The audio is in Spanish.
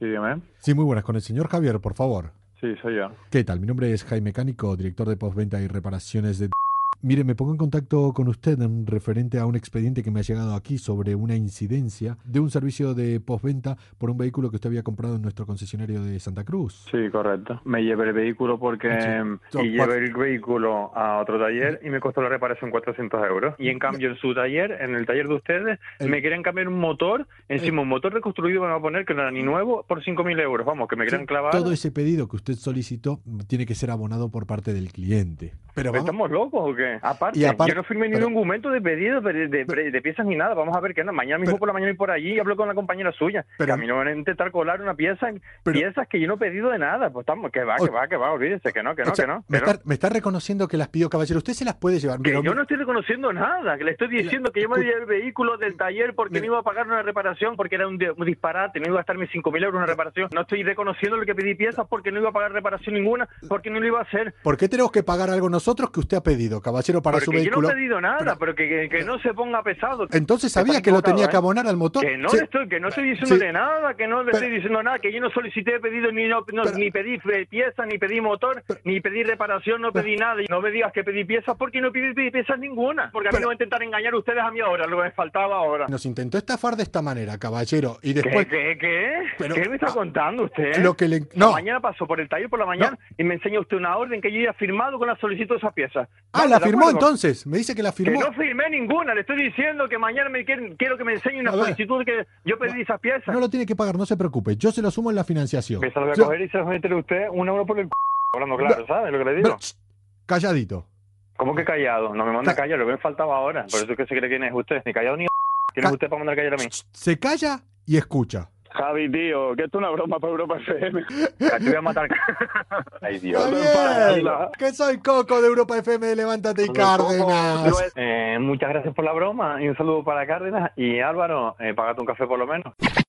Sí, dígame. Sí, muy buenas. Con el señor Javier, por favor. Sí, soy yo. ¿Qué tal? Mi nombre es Jaime Cánico, director de postventa y reparaciones de... Mire, me pongo en contacto con usted en referente a un expediente que me ha llegado aquí sobre una incidencia de un servicio de postventa por un vehículo que usted había comprado en nuestro concesionario de Santa Cruz. Sí, correcto. Me llevé el vehículo porque... y llevé el vehículo a otro taller y me costó la reparación 400 euros. Y en cambio en su taller, en el taller de ustedes, me quieren cambiar un motor. Encima un motor reconstruido me van a poner que no era ni nuevo por 5.000 euros. Vamos, que me quieren clavar... Todo ese pedido que usted solicitó tiene que ser abonado por parte del cliente. Pero vamos... ¿Estamos locos o qué? Aparte, yo no firmé ni un documento de pedido de piezas ni nada. Vamos a ver qué anda. Mañana mismo por la mañana y por allí y hablo con la compañera suya. Que a mí no van a intentar colar una pieza, piezas que yo no he pedido de nada. Pues estamos, que va, olvídese, que no. Me está reconociendo que las pidió, caballero. Usted se las puede llevar. Que yo no estoy reconociendo nada, que le estoy diciendo que yo me llevé el vehículo del taller porque no iba a pagar una reparación, porque era un disparate, no iba a gastarme 5.000 euros una reparación. No estoy reconociendo lo que pedí piezas porque no iba a pagar reparación ninguna, porque no lo iba a hacer. ¿Por qué tenemos que pagar algo nosotros que usted ha pedido, caballero, para porque su vehículo? Yo no he pedido nada, pero que no se ponga pesado. Entonces sabía que lo tenía que abonar al motor. Que no estoy diciéndole nada, que no le estoy diciendo nada, que yo no solicité pedido ni pedí piezas, ni pedí motor, ni pedí reparación, no pedí nada. Y no me digas que pedí piezas porque no pedí piezas ninguna. Porque a mí no van a intentar engañar ustedes a mí ahora, lo que me faltaba ahora. Nos intentó estafar de esta manera, caballero, y después... ¿Qué? ¿Qué me está contando usted? Lo que le... No. Mañana pasó por el taller por la mañana y me enseña usted una orden que yo ya firmado con la solicitud de esas piezas. ¿La firmó entonces? Me dice que la firmó. Que no firmé ninguna, le estoy diciendo que mañana quiero que me enseñe una solicitud que yo pedí esas piezas. No lo tiene que pagar, no se preocupe, yo se lo sumo en la financiación. Me salgo a coger y se lo meterle usted un euro por el hablando claro, ¿sabe lo que le digo? Calladito. ¿Cómo que callado? No me manda callar, lo que me faltaba ahora. Por eso es que se cree quién es usted. Ni callado ni... ¿Quién es usted para mandar callar a mí? Se calla y escucha. Javi, tío, que esto es una broma para Europa FM. Te voy a matar. Ay, Dios. Que soy Coco de Europa FM de Levántate y Cárdenas. Muchas gracias por la broma y un saludo para Cárdenas. Y Álvaro, págate un café por lo menos.